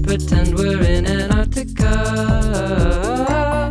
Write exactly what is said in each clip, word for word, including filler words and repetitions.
pretend we're in Antarctica.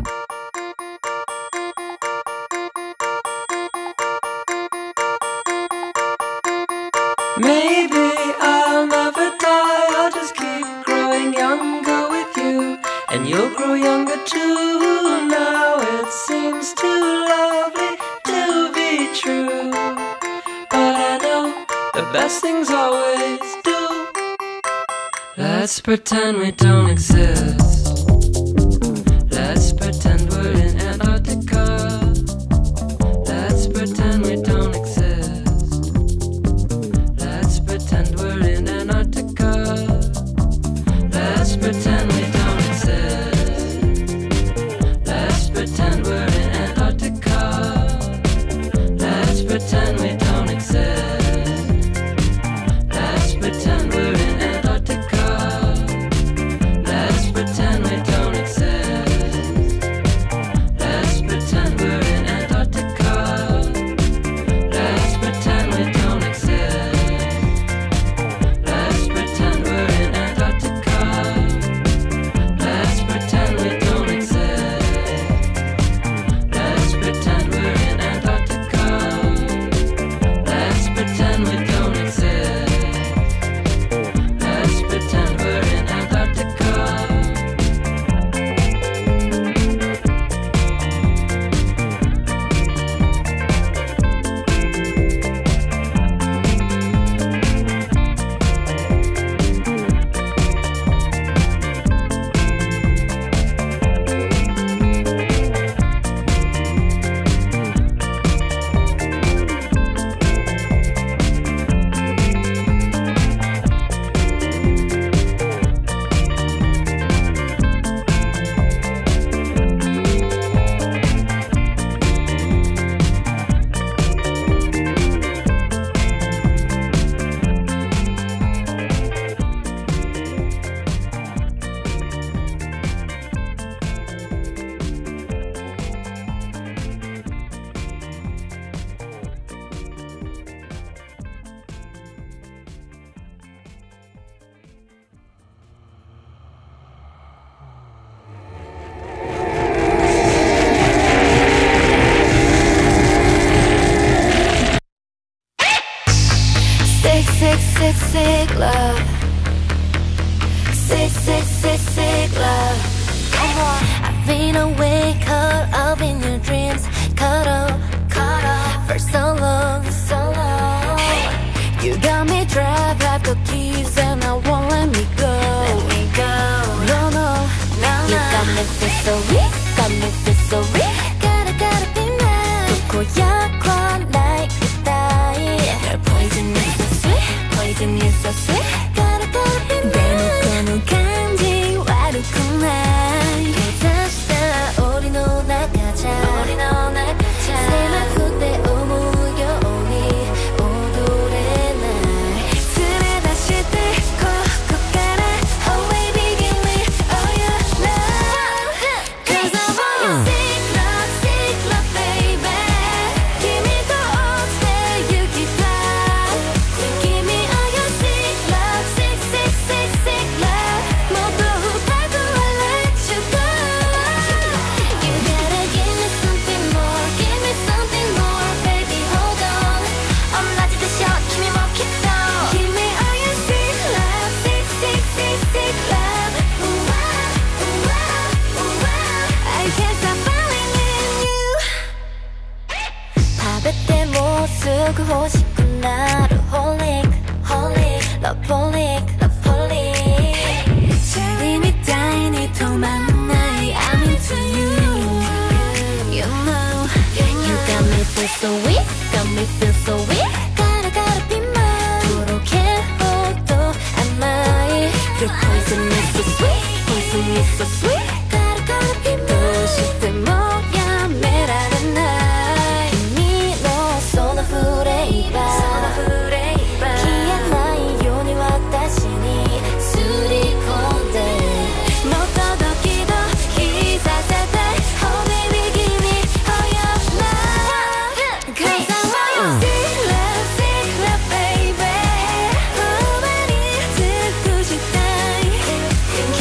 Maybe I'll never die, I'll just keep growing younger with you, and you'll grow younger too. Now it seems too lovely to be true, but I know the best things always do. Let's pretend we don't exist. Let's pretend we're in Antarctica. Let's pretend we don't exist. Let's pretend we're in Antarctica. Let's pretend we don't exist. Let's pretend we're in Antarctica. Let's pretend we don't exist. Let's pretend we're in Antarctica. Let's pretend we don't exist. Let's pretend we're in Antarctica. Let's pretend we don't exist. Let's pretend we're in Antarctica. Let's pretend we don't exist. Let's pretend we're in Antarctica. Let's pretend we don't exist. Let's pretend we're in Antarctica. Sick, sick, sick, sick love. Sick, sick, sick, sick love. Come on. I've been awake, caught up in your dreams. Caught up, caught up for so long, so long. You got me trapped, have the keys, and I won't let me go. Let me go. No, no, no, no. You got me feel so weak, got me feel so weak. Gotta, gotta be mine. 고약한 like you die. Your poison is so sweet, poison is so sweet. Gotta, gotta be mine. 대놓고는 간지 와르구나. 괜찮다, 우리 놀아가자. 우리 놀아가자. 세만 그때 오무려 우리 오도래 날. 술에 다시 들고 걷가라. Oh baby give me all your love. Cause I want your sick love, sick love baby. Give me the old stay you keep love. Give me all your sick love, sick, sick, sick, sick love. 모두 밟고 I'll let you go. You gotta give me something more, give me something more, baby hold on. 엄라지듯이 kimi mo kito. Give me all your sick love, sick, sick, sick, sick love. Ooh, ah, ooh, ah, ooh, ah. I can't stop falling in you. 밥에 때 모습 그 호식구 나를 홀릭 홀릭 러폴릭 러폴릭 이미 다이니 도망 나이 I'm into you. You know you got me feel so weak, got me feel so weak. Gotta gotta be mine. 그렇게 호도 안 나이. Your poison is so sweet, poison is so sweet. Gotta gotta be mine. 도시 때 뭐야 메라는 날. 이미 너 손을 후레이바. 기억 나의 요니 왔다시니 술이 콘데. 너 떠덕기도 기사사다. Oh baby give me all your love. Cause I want your sick love, sick love baby. 어 많이 듣고 싶다.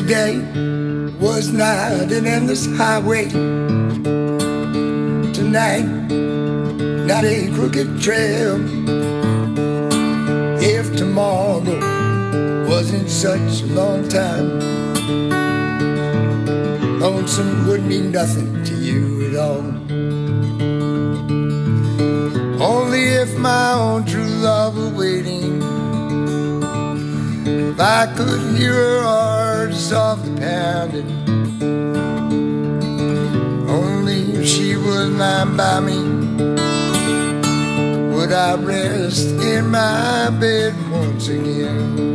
Every day was not an endless highway. Tonight, not a crooked trail. If tomorrow wasn't such a long time, lonesome would mean nothing to you at all. Only if my own true love were waiting, if I could hear her heart softly pounding, only if she was lying by me would I rest in my bed once again.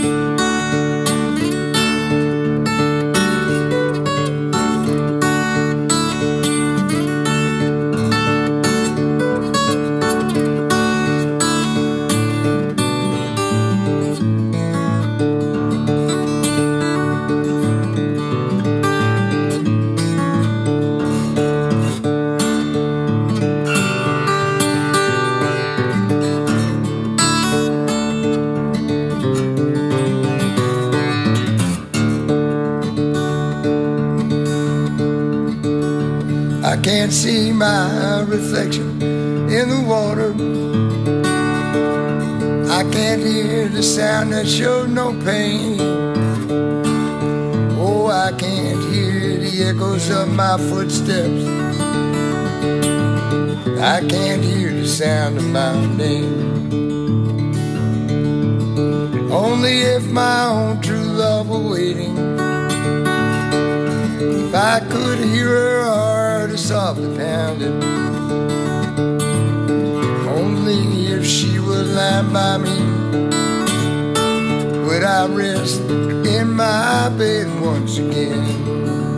I can't see my reflection in the water. I can't hear the sound that shows no pain. Oh, I can't hear the echoes of my footsteps. I can't hear the sound of my name. Only if my own true love were waiting, if I could hear her heart softly pounding, only if she was lying by me would I rest in my bed once again.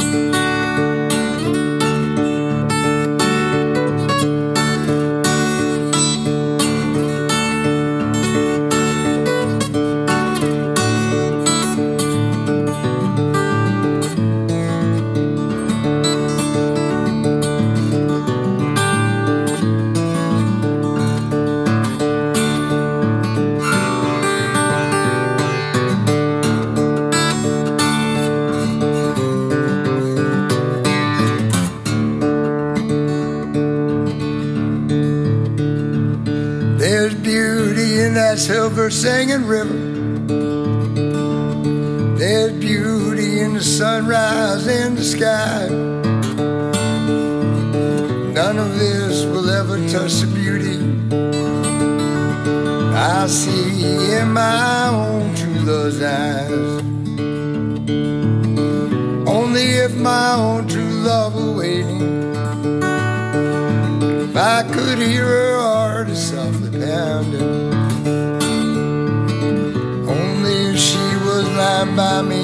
There's beauty in that silver singing river. There's beauty in the sunrise in the sky. None of this will ever touch the beauty I see in my own true love's eyes. Only if my own true love were waiting, if I could hear her heart softly pounding, only if she was lying by me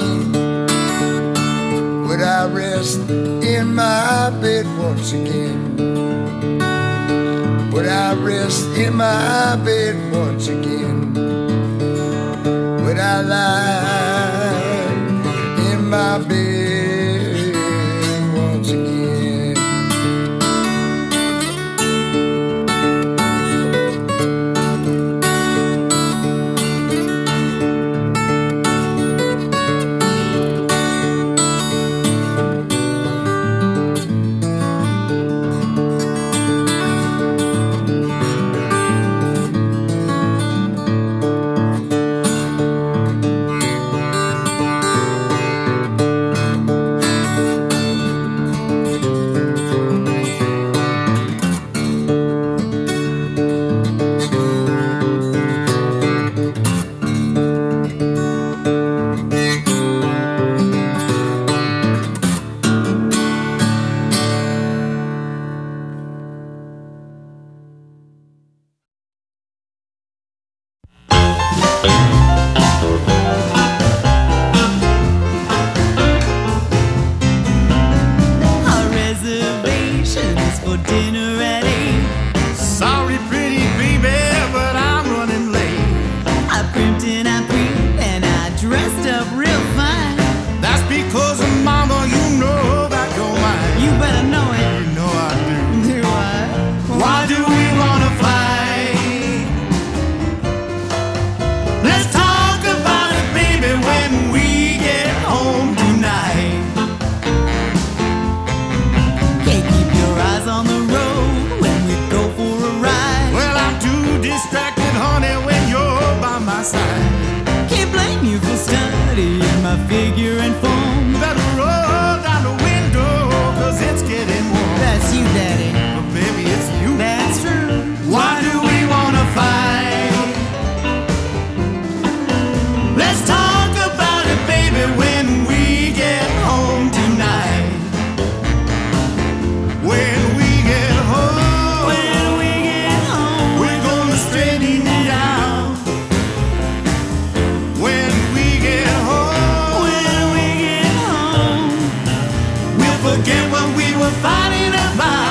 would I rest in my bed once again. Would I rest in my bed once again? Would I lie in my bed once again? were fighting about.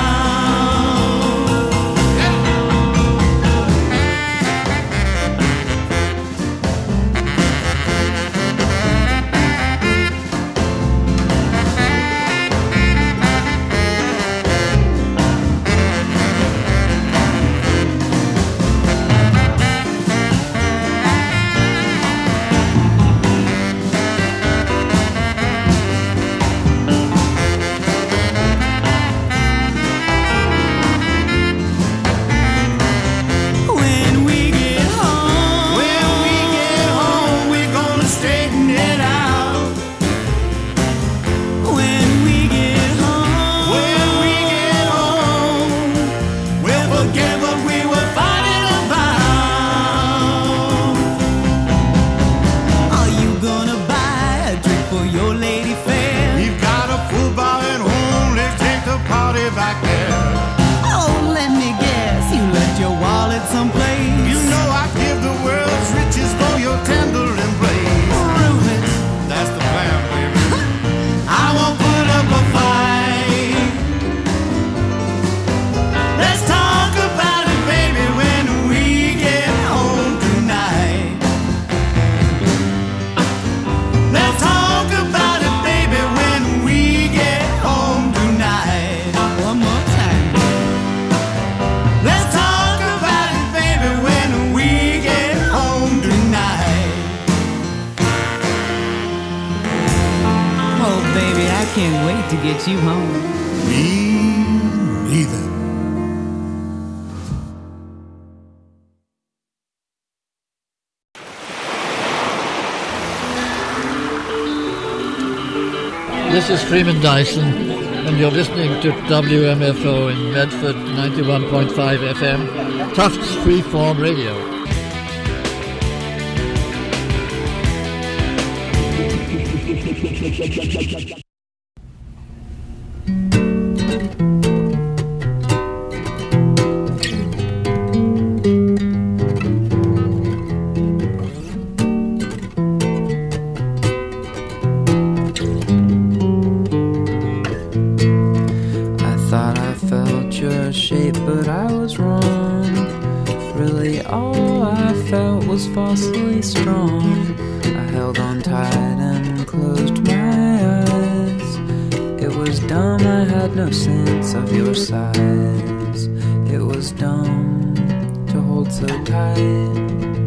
To get you home. Me neither. This is Freeman Dyson, and you're listening to W M F O in Medford, ninety-one point five F M, Tufts Freeform Radio. Falsely strong, I held on tight and closed my eyes. It was dumb, I had no sense of your size. It was dumb to hold so tight.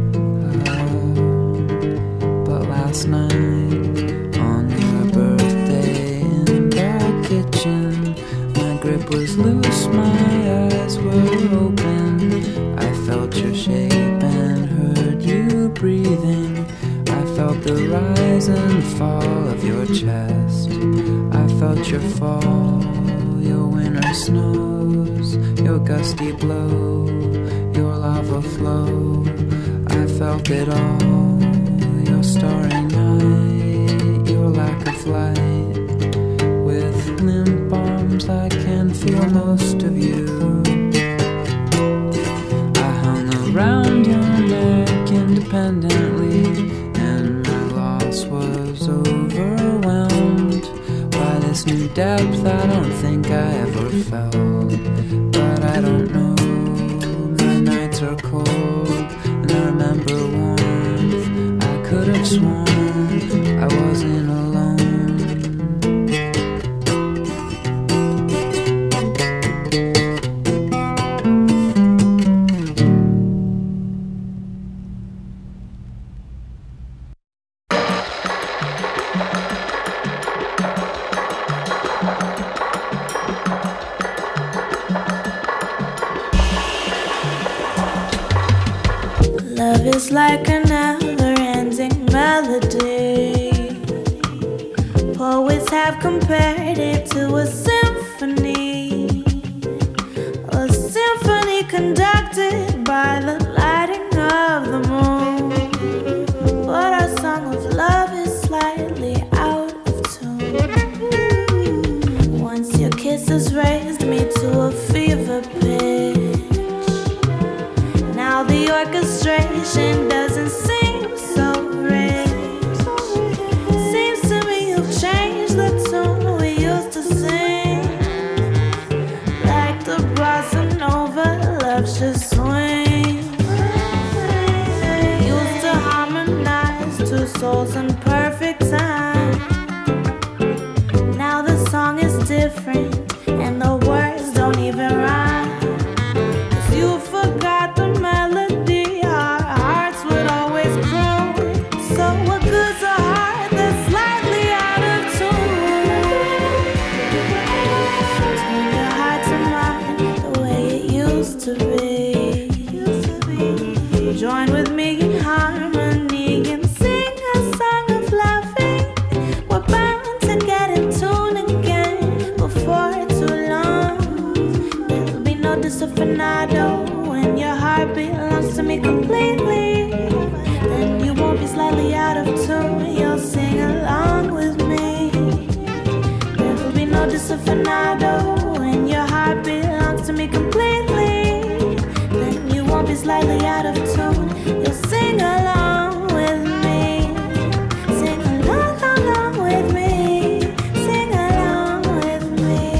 Oh, but last night, on your birthday in the kitchen, my grip was loose, my eyes were open. I felt your shape and heard you breathing. I felt the rise and fall of your chest. I felt your fall, your winter snows, your gusty blow, your lava flow. I felt it all, your starry night, your lack of light. With limp arms I can feel most of you. Around your neck independently, and my loss was overwhelmed by this new depth I don't think I ever felt. But I don't know, my nights are cold, and I remember warmth. I could have sworn I wasn't alone. Love is like a never-ending melody. Poets have compared it to a symphony, a symphony conducted by the lighting of the moon. But our song of love is slightly out of tune. Once your kisses raised me to a fever pitch. Now the orchestration doesn't seem so rich. Seems to me you've changed the tune we used to sing. disafinado. When your heart belongs to me completely, then you won't be slightly out of tune. You'll sing along with me. There will be no disafinado. When your heart belongs to me completely, then you won't be slightly out of tune. You'll sing along with me. Sing along, along with me. Sing along with me.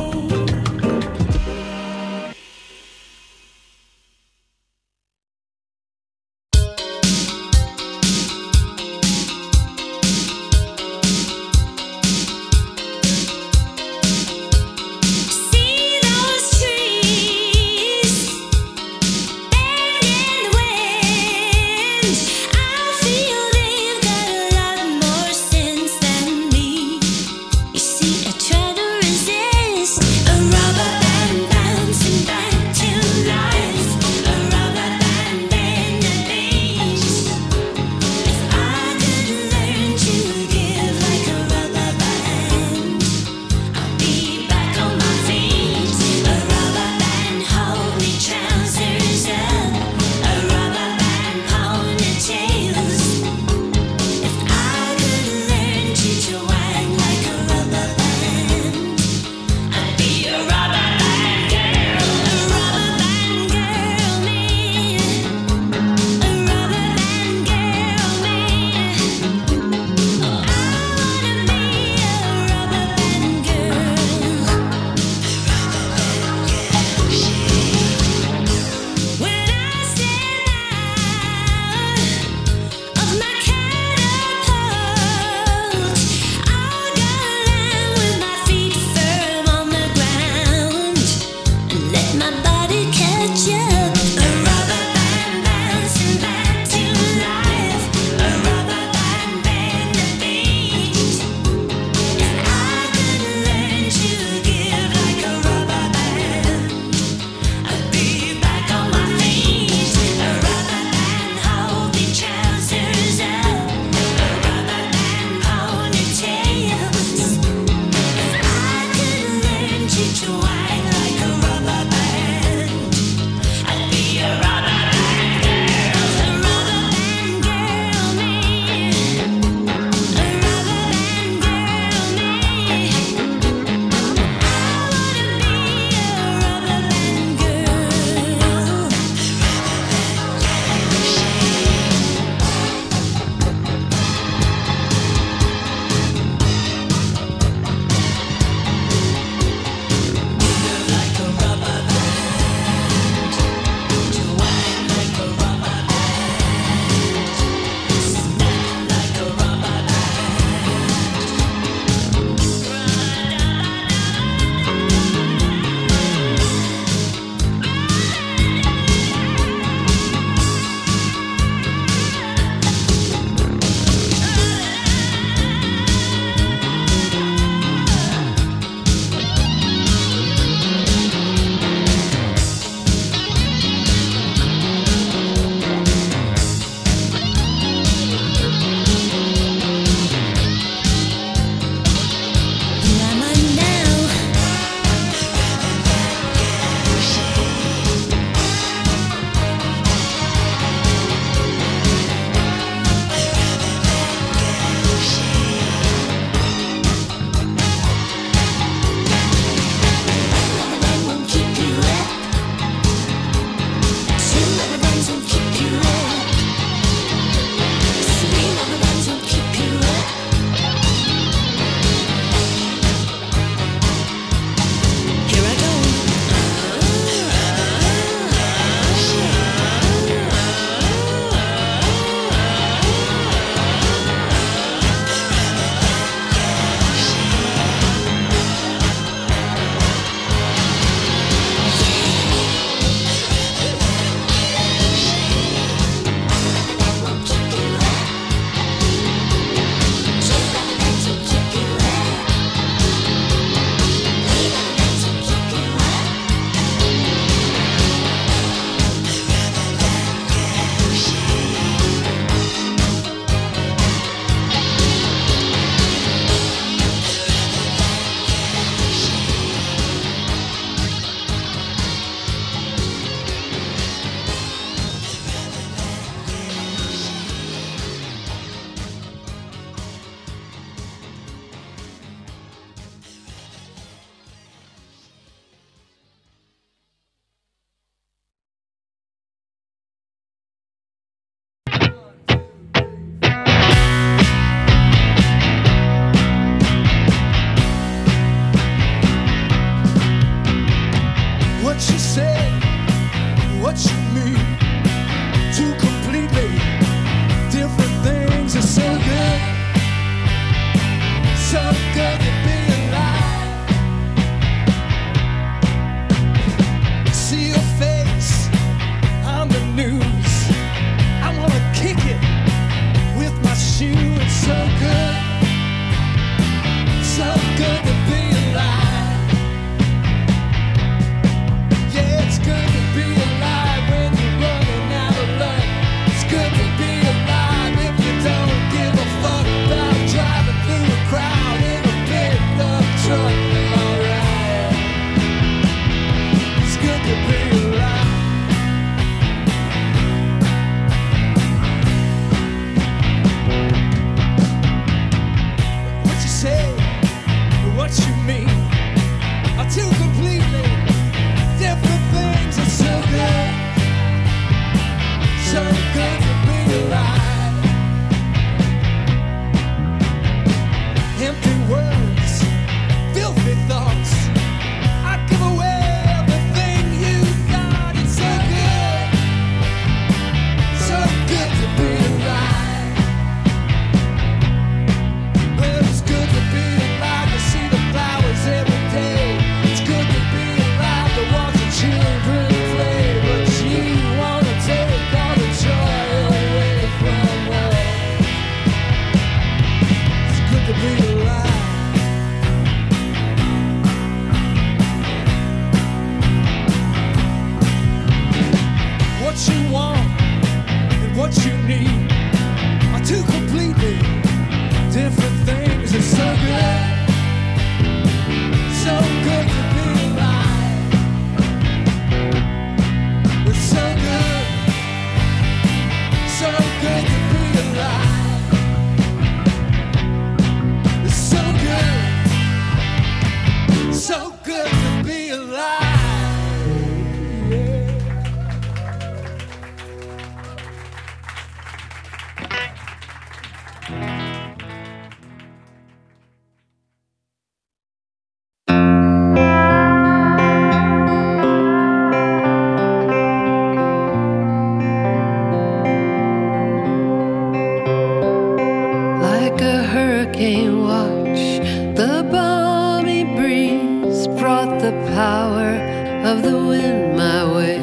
power of the wind my way.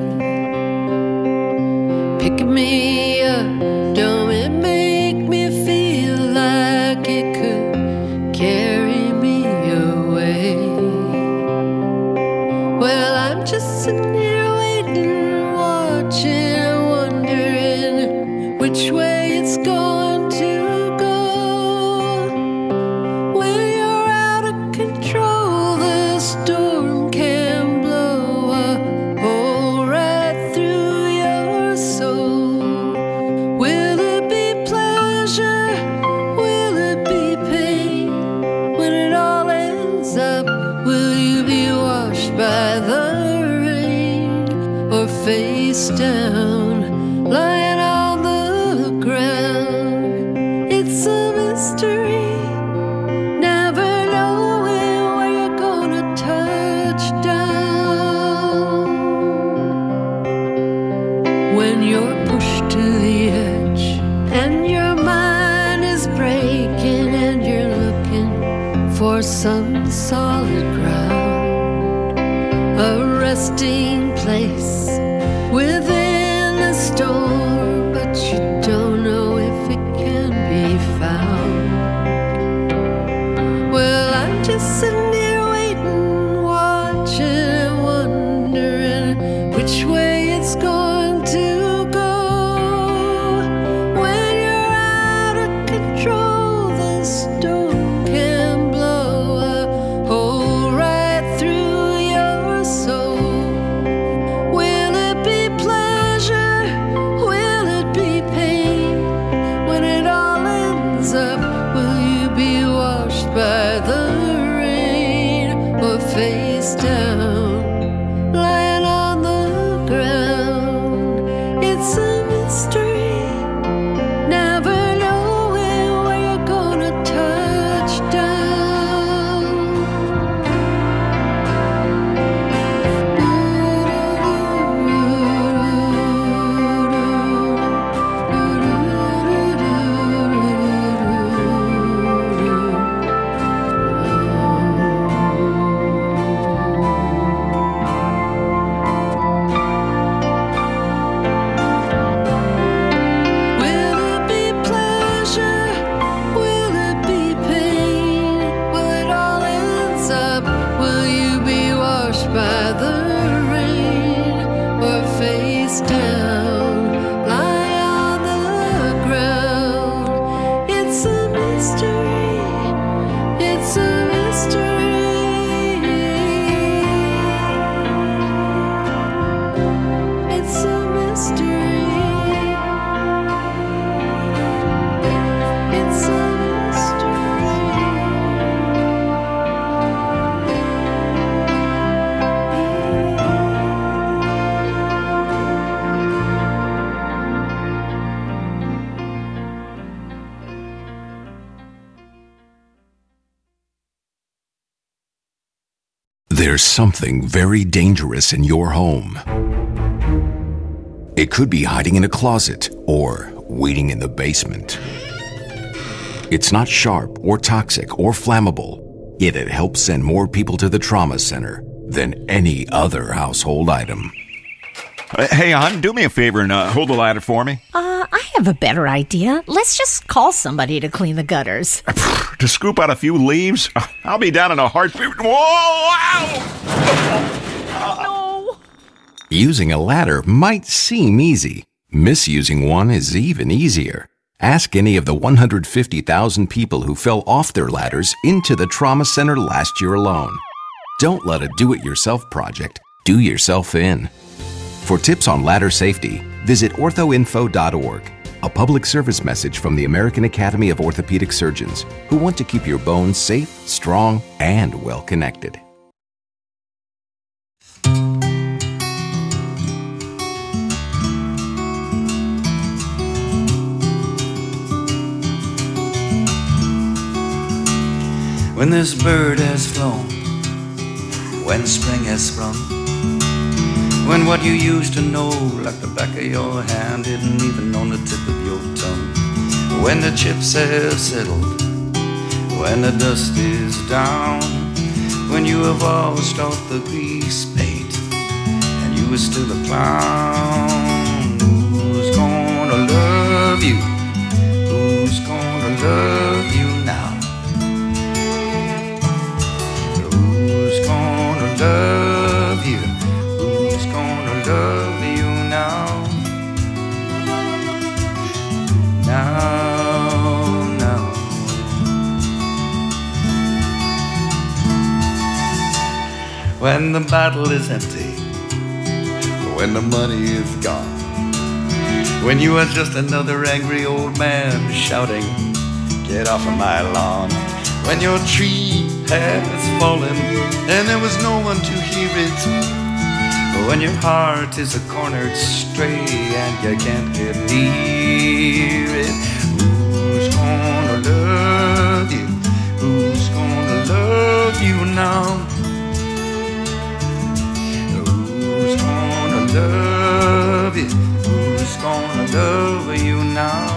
Pick me up, don't it make me feel like it could carry me away. Well, I'm just sitting here waiting, watching, wondering which way it's going to go. When you're out of control, the storm can blow a hole right through your soul. Will it be pleasure? Will it be pain? When it all ends up, will you be washed by the rain or face down, lying on the ground? It's a mystery, never knowing where you're gonna touch down. When you're pushed to the edge and your mind is breaking and you're looking for some solid ground, a resting place within the storm, but you don't know if it can be found. Well, I'm just sitting here waiting, watching and wondering which way it's going to go. When you're out of control, the storm can blow a hole right through your soul. Will it be pleasure? Will it be pain? When it all ends up, will you be washed by the rain or face down, lying on the ground? It's a mystery, never knowing where you're gonna touch down. Will it be pleasure? Will it be pain? Will it all ends up? Will you be washed by the rain or face down, lie on the ground? It's a mystery. It's a mystery. It's a mystery. It's a mystery. There's something very dangerous in your home. It could be hiding in a closet or waiting in the basement. It's not sharp or toxic or flammable, yet it helps send more people to the trauma center than any other household item. Uh, Hey, hon, do me a favor and uh, hold the ladder for me. Uh, I have a better idea. Let's just call somebody to clean the gutters. To scoop out a few leaves? Uh, I'll be down in a heartbeat. Whoa! Ow! No. Using a ladder might seem easy. Misusing one is even easier. Ask any of the one hundred fifty thousand people who fell off their ladders into the trauma center last year alone. Don't let a do-it-yourself project do yourself in. For tips on ladder safety, visit ortho info dot org, a public service message from the American Academy of Orthopedic Surgeons, who want to keep your bones safe, strong, and well-connected. When this bird has flown, when spring has sprung, when what you used to know like the back of your hand isn't even on the tip of your tongue, when the chips have settled, when the dust is down, when you you have washed off the grease paint and you are still a clown. Who's gonna love you? Who's gonna love you now? Who's gonna love you? Who's gonna love you now? Now, now. When the bottle is empty, when the money is gone, when you are just another angry old man shouting, "Get off of my lawn!" When your tree has fallen and there was no one to hear it, when your heart is a cornered stray and you can't get near it, who's gonna love you? Who's gonna love you now? Who's gonna love you? Who's gonna love you now?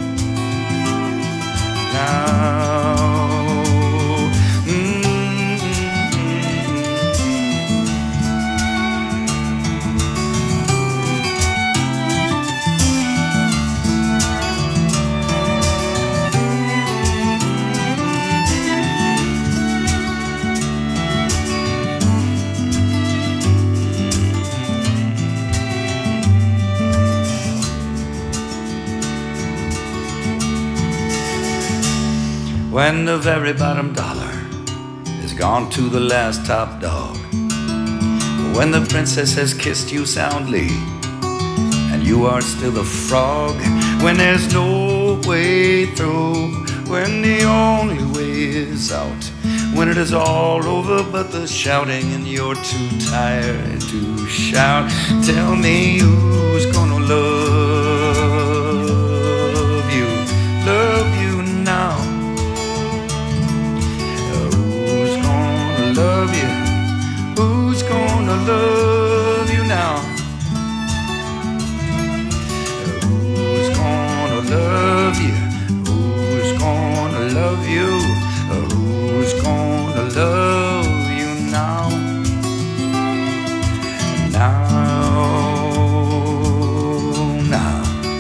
Now. When the very bottom dollar is gone to the last top dog, when the princess has kissed you soundly and you are still a frog, when there's no way through, when the only way is out, when it is all over but the shouting and you're too tired to shout, tell me who's gonna love you, love you now? Love you. Who's gonna love you now? Who's gonna love you? Who's gonna love you? Who's gonna love you now? Now, now.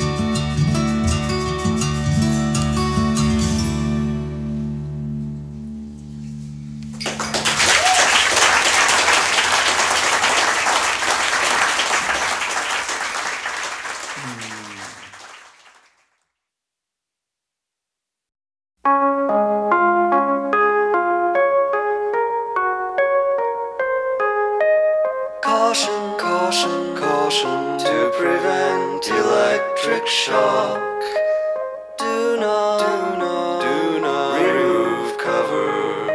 Caution, caution, caution to prevent electric shock. Do not, do not, do not remove cover.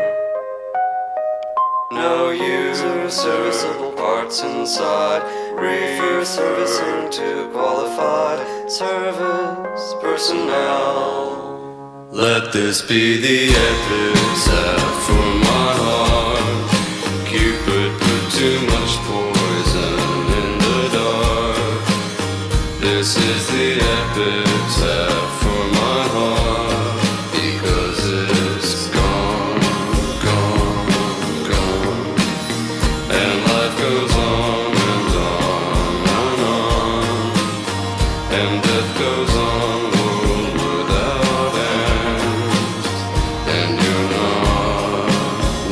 No user serviceable parts inside. Refer servicing to qualified service personnel. Let this be the epitaph for my heart. Cupid put too much poison in the dark. This is the epitaph for my heart, because it's gone, gone, gone. And life goes on and on and on, and death goes on, world without end. And you're not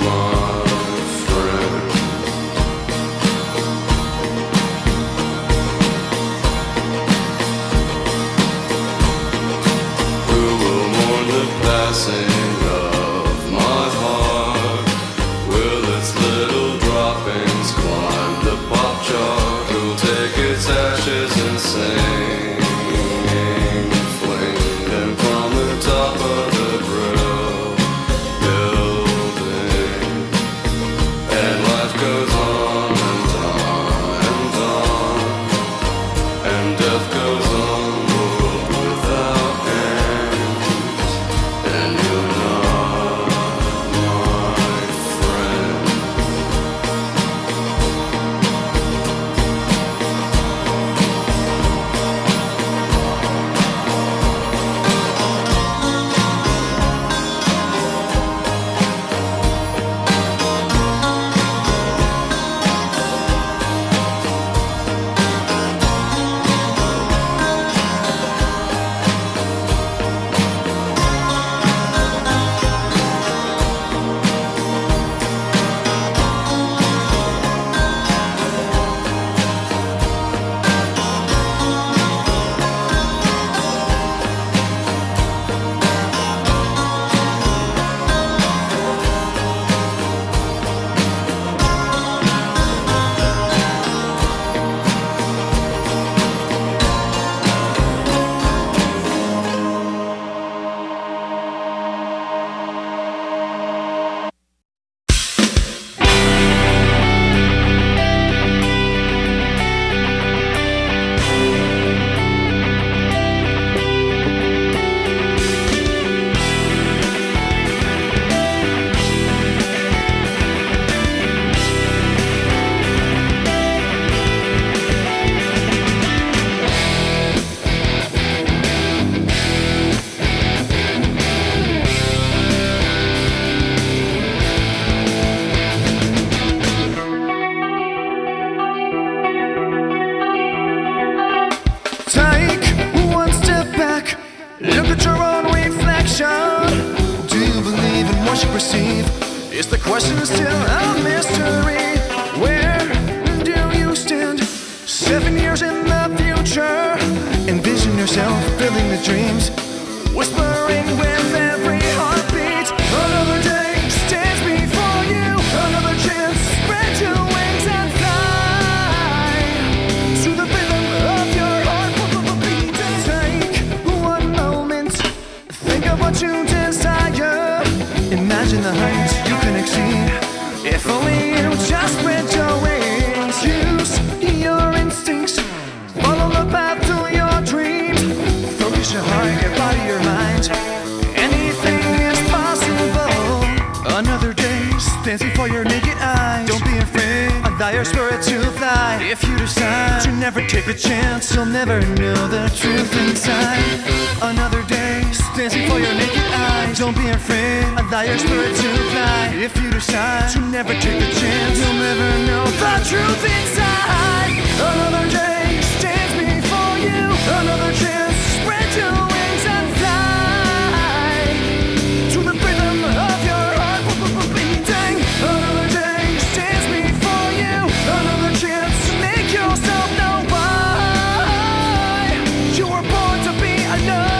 Is the question still a mystery? Where do you stand? Seven years in the future. Envision yourself filling the dreams, whispering with every heartbeat. Another day stands before you. Another chance, spread your wings and fly to the rhythm of your heart. Take one moment, think of what you desire. Imagine the heights you can exceed. If only you just spread your wings. Use your instincts, follow the path to your dreams. Focus your heart, your body, your mind. Anything is possible. Another day stands before your naked eyes. Don't be afraid, allow your spirit to fly. If you decide to never take the chance, you'll never know the truth inside. Another day stands before your naked eyes. Don't be afraid, allow your spirit to fly. If you decide to never take the chance, you'll never know the truth inside. Another day stands before you. Another chance, spread your wings and fly to the rhythm of your heart beating. Another day stands before you. Another chance to make yourself know why you were born to be alone.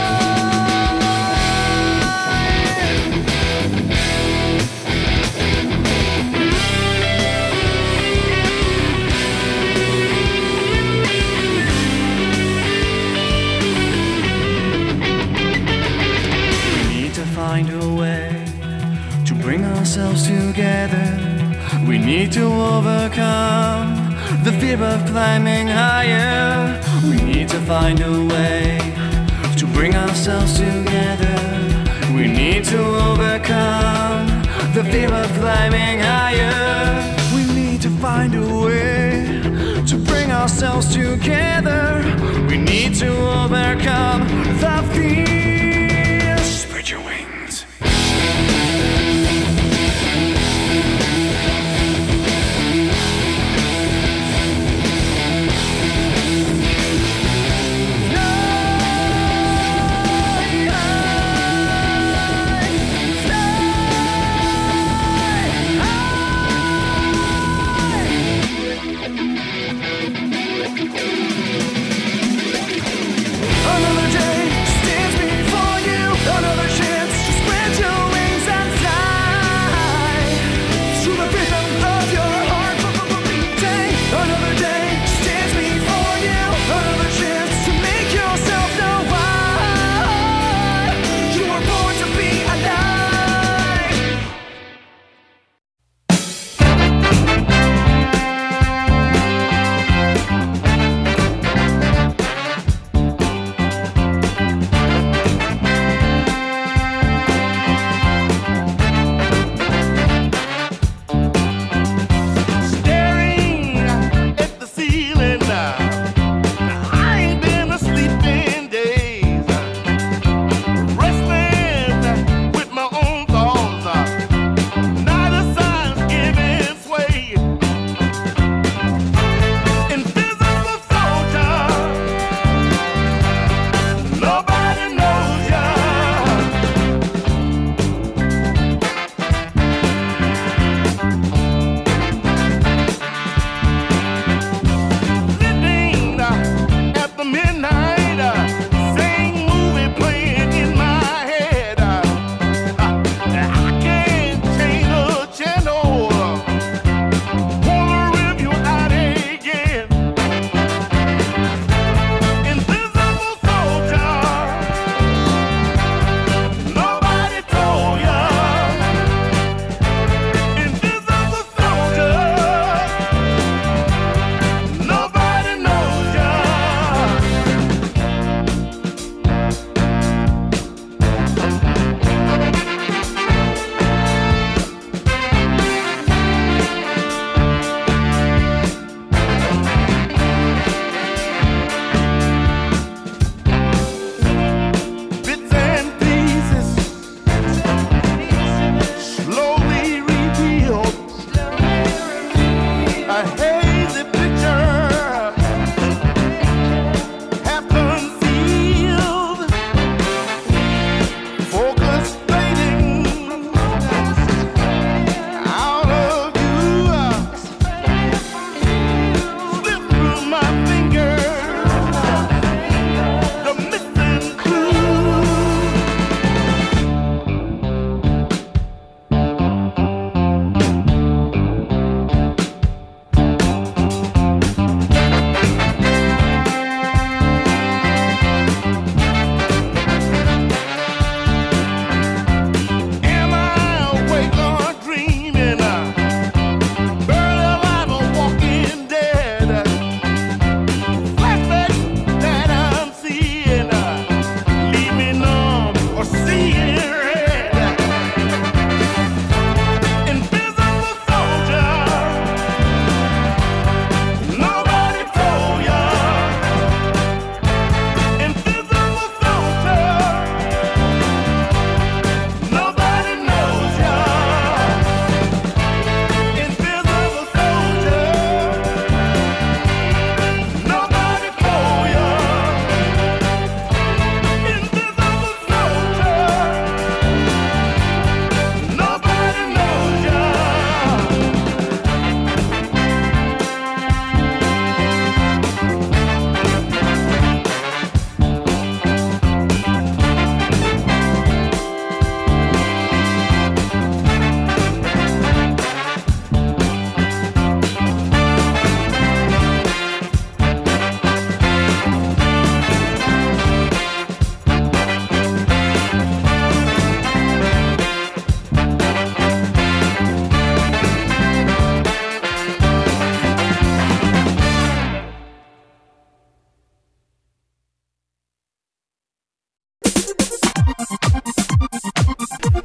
Find a way to bring ourselves together. We need to overcome the fear of climbing higher. We need to find a way to bring ourselves together. We need to overcome the fear of climbing higher. We need to find a way to bring ourselves together. We need to overcome the fear. Spread your wings. Another day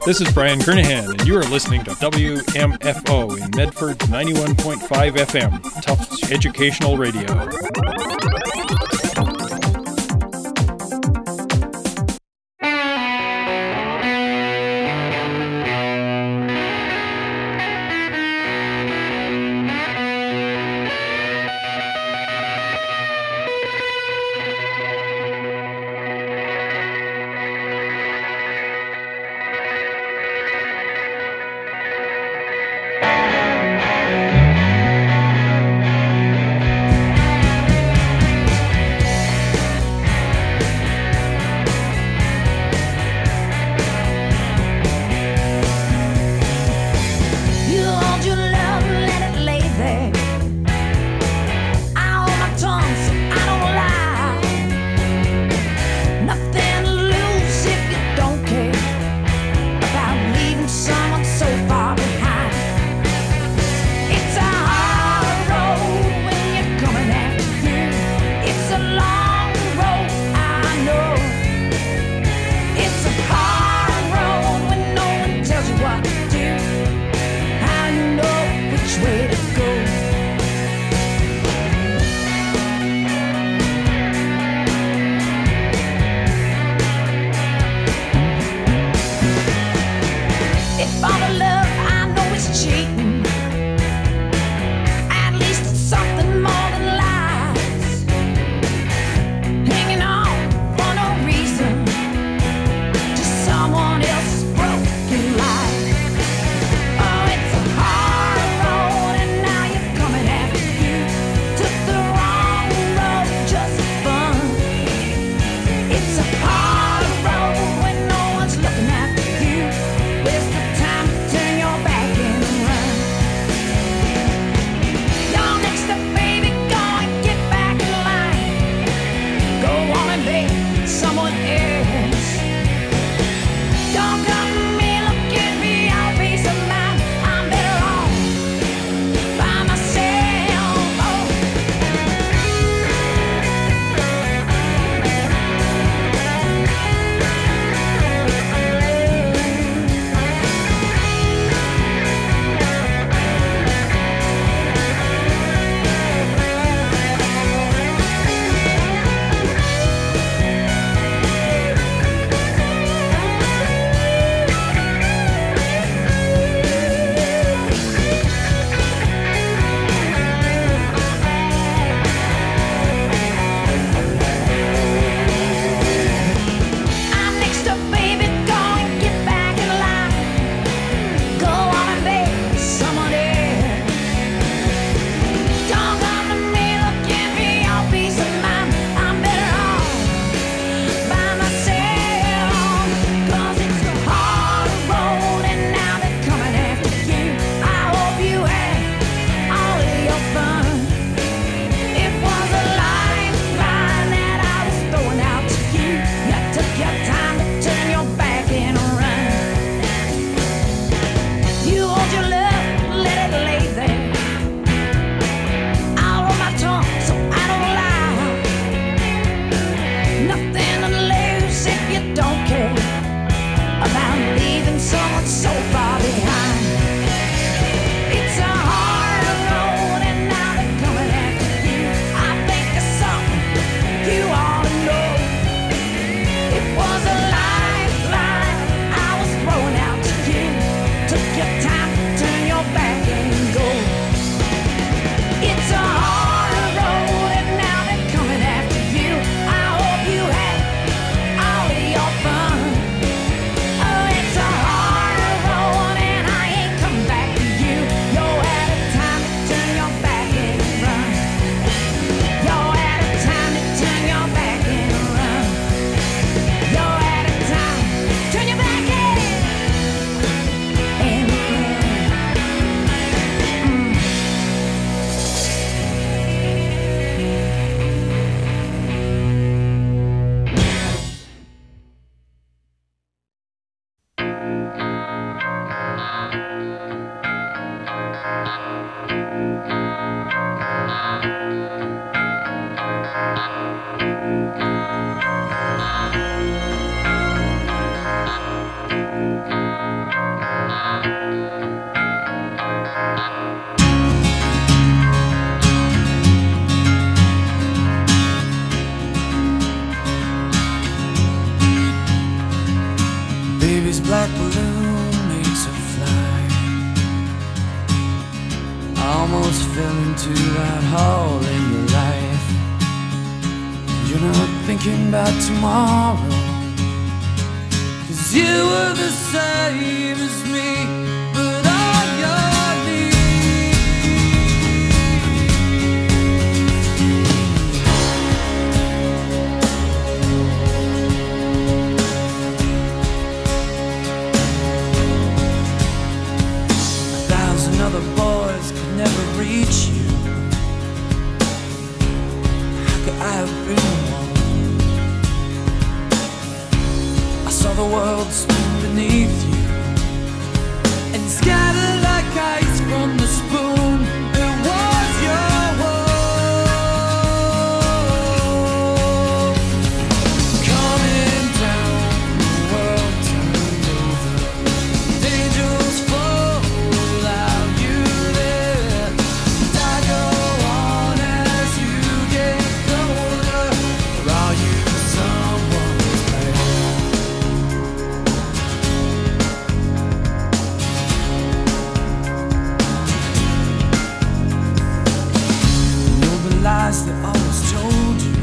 This is Brian Kernahan, and you are listening to W M F O in Medford ninety-one point five F M, Tufts Educational Radio. almost fell into that hole in your life. You're not thinking about tomorrow, 'cause you were the same as me, but all your needs. A thousand other boys could never reach you. How could I have been one? I saw the world spin beneath you and scatter like ice from the spoon. It was your world. Coming down, the world turned over. Angels fall without you there. I go on as you get colder. Or are you someone's man? Lies that always told you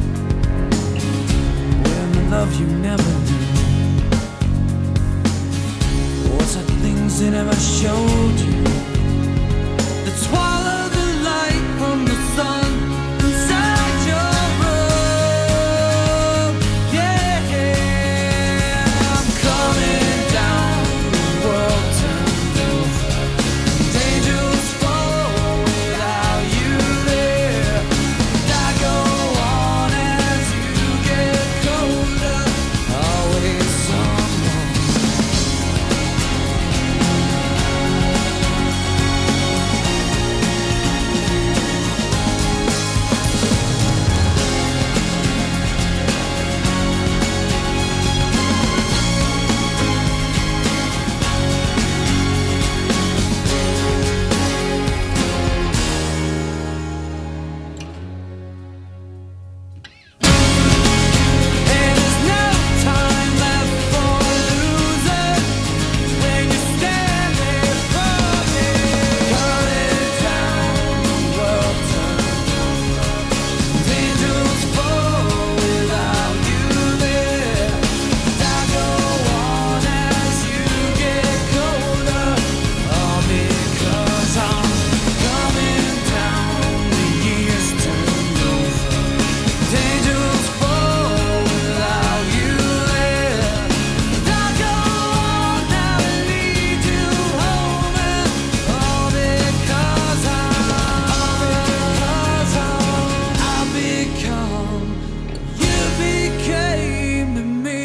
when the love you never knew. What's the things they never showed you that swallow the light from the sun inside your room? Yeah, I'm coming down, the world turned over. Angels fall without you there. I go on as you get colder. Always someone. And there's no time left for losers when you're standing from me. Coming down, the world turns over. Angels fall without you there. I go on as you get colder. All because I'm coming down, the years turn over. Angels fall without you there. I go on now and lead you home, and all because I'm, because I'm, I become, you became to me.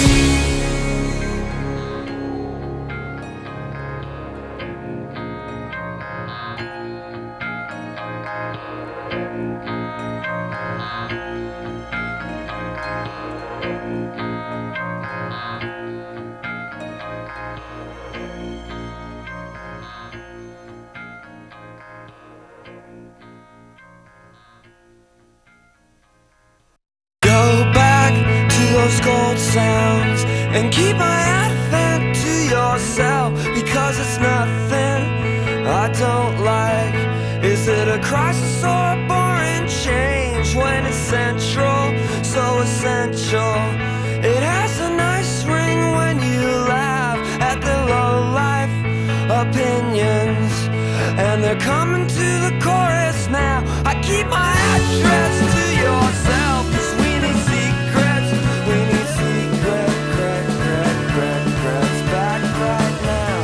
Go back to those gold sounds and keep my advent to yourself, because it's nothing I don't like. Is it a crisis or a boring change when it's central, so essential? It has a nice ring when you laugh at the low-life opinions, and they're coming to the chorus now. I keep my address to yourself, 'cause we need secrets, we need secret, crack, crack, crack, cracks back right now.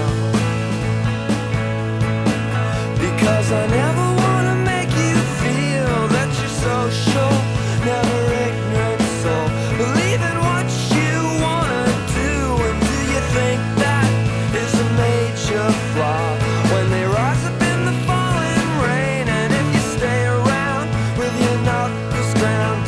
Because I never wanna make you feel that you're social, never ignorant soul. Believe in what you wanna do, and do you think that is a major flaw? When they rise up in the falling rain, and if you stay around with your knuckles ground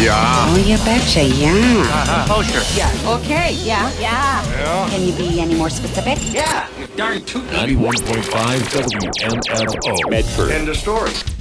Yeah. Oh, you betcha, yeah. Uh-huh. Oh, sure. Yeah. Okay, yeah. Yeah. Yeah. Can you be any more specific? Yeah. Darn tootin'. ninety-one point five W M F O. Medford. End of story.